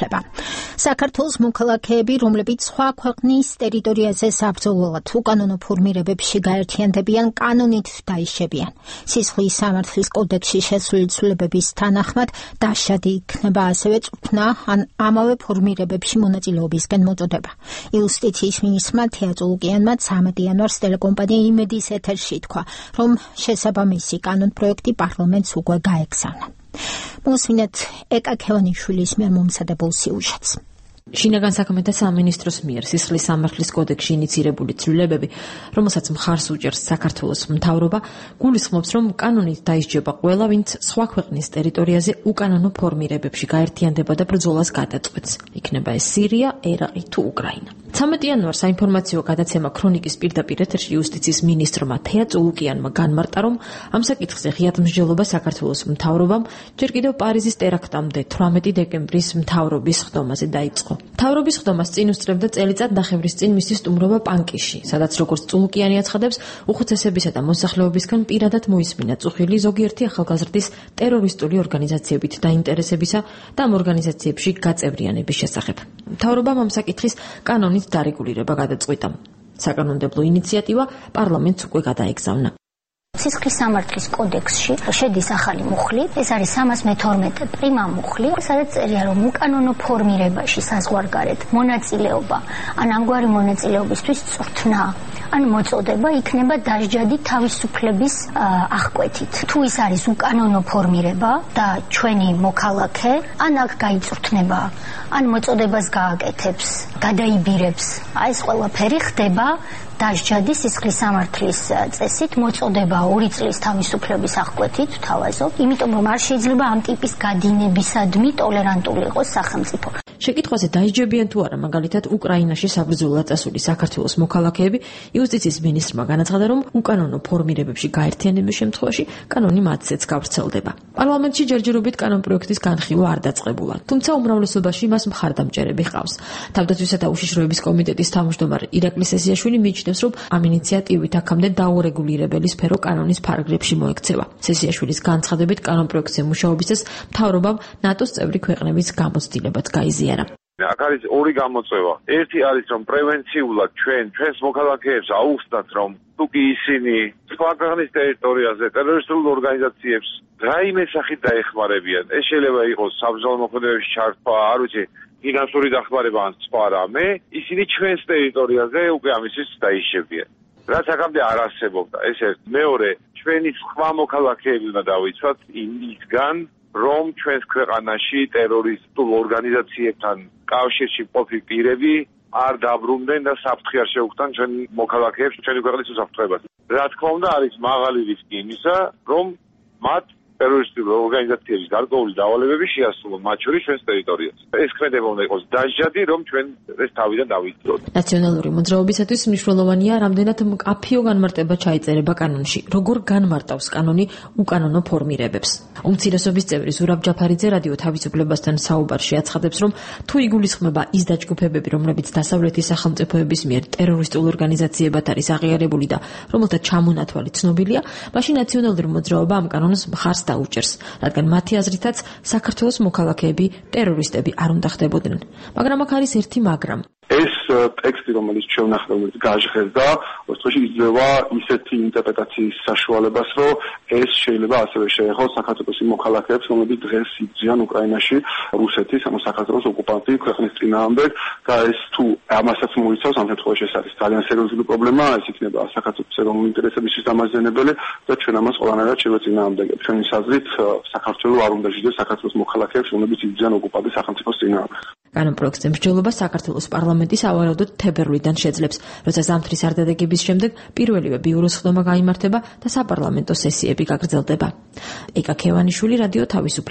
უფლება. საქართველოს მოქალაქეები, რომლებიც სხვა ქვეყნის ტერიტორიაზე საბრძოლველად უკანონო ფორმირებებში გაერთიანდებიან, კანონით დაიშებიან. სისხლის სამართლის კოდექსში შესული ცვლილებების თანახმად დაშადი იქნება ასევე წვრთნა ან ამავე ფორმირებებში მონაწილეობისგან მოწოდება. იუსტიციის მინისტრმა თეა წულუკიანმა 13 იანვარს ტელეკომპანია იმედის ეთერში თქვა, რომ შესაბამისი კანონპროექტი პარლამენტს უკვე გაეგზავნა. მოსვინეთ ეკა ქევანიშვილის მიერ მომზადებულ სიუჟეტს. შინაგან საქმეთა სამინისტროს მიერ სისხლის სამართლის კოდექსში ინიცირებული ცვლილებები, რომელსაც მხარს უჭერს საქართველოს მთავრობა, გულისხმობს, რომ კანონით დაისჯება ყველა, ვინც სხვა ქვეყნის ტერიტორიაზე უკანონო ფორმირებებში გაერთიანდება და ბრძოლას გადაწყვეტს. იქნება ეს სირია, ერაყი თუ უკრაინა. 13 იანვარს საინფორმაციო გადაცემა ქრონიკის პირდაპირ ეთერში იუსტიციის მინისტრმა თეა წულუკიანმა განმარტა, რომ ამ საკითხზე ღიად მსჯელობა საქართველოს მთავრობამ ჯერ კიდევ პარიზის ტერაქტამდე 18 დეკემბრის მთავრობის ხდომაზე დაიწყო. მთავრობის ხდომას წინ უსწრებდა წელიწად ნახევრის წინ მისი სტუმრობა პანკისში, სადაც როგორც წულუკიანი აცხადებს, უხუცესებისა და მოსახლეობისგან პირადად მოისმინა წუხილი ზოგიერთი ახალგაზრდის ტერორისტული ორგანიზაციებით დაინტერესებისა და ამ ორგანიზაციებში გაწევრიანების შესახებ. მთავრობამ ამ საკითხის კანონით დარეგულირება გადაწყვიტა. საკანონმდებლო ინიციატივა პარლამენტს უკვე გადაეგზავნა. სისხლის სამართლის კოდექსში შედის ახალი მუხლი, ეს არის 312 პრიმა მუხლი, სადაც წერია, რომ უკანონო ფორმირებაში საზღვარგარეთ მონაწილეობა, ან ამგვარი მონაწილეობისთვის წვრთნა, ან მოწოდება იქნება დასჯადი თავისუფლების აღკვეთით. თუ ის არის უკანონო ფორმირება და ჩვენი მოქალაქე, ან აქ გაიწვრთნება, ან მოწოდებას გააკეთებს, გადაიბირებს, ეს ყველაფერი ხდება დასჯადი სისხლის სამართლის წესით, მოწოდება 2 წლის თავისუფლების აღკვეთით თავაზობ, იმიტომ რომ არ შეიძლება ამ ტიპის გადინებისადმი ტოლერანტული იყოს სახელმწიფო. შეკითხვაზე დაიჯებიან თუ არა, მაგალითად, უკრაინაში საბრძოლველად წასული საქართველოს მოქალაქეები, იუსტიციის მინისტრმა განაცხადა, რომ უკანონო ფორმირებებში გაერთიანების შემთხვევაში კანონი მათზეც გავრცელდება. პარლამენტში ჯერჯერობით კანონპროექტის განხილვა არ დაწყებულა, თუმცა უმრავლესობაში მას მხარდამჭერები ჰყავს. თავდაცვისა და უშიშროების კომიტეტის თავმჯდომარე ირაკლი სესიაშვილი მიიჩნევს, რომ ამ ინიციატივით აქამდე დაურეგულირებელი სფერო კანონის პარაგრაფში მოექცევა. სესიაშვილის განცხადებით, კანონპროექტზე მუშაობისას მთავრობამ ნატოს წევრი ქვეყნების გამოცდილებაც გაიზიარა. აქ არის ორი გამოწვევა. ერთი არის, რომ პრევენციულად ჩვენს მოქალაქეებს აუხსნათ, რომ თუ კი ისინი სხვა ქვეყნის ტერიტორიაზე ტერორისტულ ორგანიზაციებს რაიმე სახით დაეხმარებიან, ეს შეიძლება იყოს საბრძოლო მოქმედებებში ჩართვა, არ ვიცი, ფინანსური დახმარება ან სხვა რამე, ისინი ჩვენს ტერიტორიაზე უკვე ამისთვის დაიშებიან. რაც აქამდე არ არსებობდა. ეს ერთი. მეორე, ჩვენი სხვა მოქალაქეები უნდა დავიცვათ იმისგან, რომ ჩვენს ქვეყანაში ტერორისტულ ორგანიზაციებთან კავშირში მყოფი პირები არ დაბრუნდნენ და საფრთხე არ შეუქმნან ჩვენ მოქალაქეებს ჩვენი ქვეყნის უსაფრთხოებას. რა თქმა უნდა, არის მაღალი რისკი იმისა, რომ მათ ტერორისტული ორგანიზაციების გარკვეული დავალებები შეასრულონ მათ შორის ჩვენს ტერიტორიაზე. ეს ქმედება უნდა იყოს დასჯადი, რომ ჩვენ ეს თავიდან დავიწყოთ. ნაციონალური მოძრაობისათვის მნიშვნელოვანია, რამდენად მკაფიო განმარტება ჩაიწერება კანონში. როგორ განმარტავს კანონი უკანონო ფორმირებებს. უმცირესობის წევრი ზურაბ ჯაფარიძე რადიო თავისუფლებასთან საუბარში აცხადებს, რომ თუ იგულისხმება ის დაჯგუფებები, რომლებიც დასავლეთის სახელმწიფოების მიერ ტერორისტულ ორგანიზაციებად არის აღიარებული და რომელთა ჩამონათვალი ცნობილია, მაშინ ნაციონალური მოძრაობა ამ კანონს მხარს დაუჭერს, რადგან მათი აზრითაც საქართველოს მოქალაქეები ტერორისტები არ უნდა ხდებოდნენ. მაგრამ აქ არის ერთი მაგრამ. ეს ტექსტი, რომელიც ჩვენახლებთ გაჟღერდა, ოთხში იძლევა ისეთი ინტერპრეტაციის საშუალებას, რომ ეს შეიძლება ასევე შეეხოს საქართველოს მოქალაქეებს, რომლებიც დღეს იბრძვიან უკრაინაში რუსეთის, ანუ საქართველოს ოკუპანტი ქვეყნის წინააღმდეგ და ეს თუ ამასაც მოიცავს, ამ შემთხვევაში ეს არის ძალიან სერიოზული პრობლემა, ეს იქნება საქართველოს ეროვნული ინტერესების დამაზიანებელი და ჩვენ ამას ყველანაირად შევეწინააღმდეგებთ. ჩვენი აზრით, საქართველოს არ უნდა ჟიდოს საქართველოს მოქალაქეებს, რომლებიც იბრძვიან ოკუპანტის სახელმწიფოს წინააღმდეგ. კანონპროექტზე მსჯელობა საქართველოს პარლამენტი სავარაუდოდ თებერვლიდან შეძლებს, როცა ზამთრის არდადეგების შემდეგ პირველივე ბიუროს ხდომა გაიმართება და საპარლამენტო სესიები გაგრძელდება. ეკა ქევანიშვილი, რადიო თავისუფლება.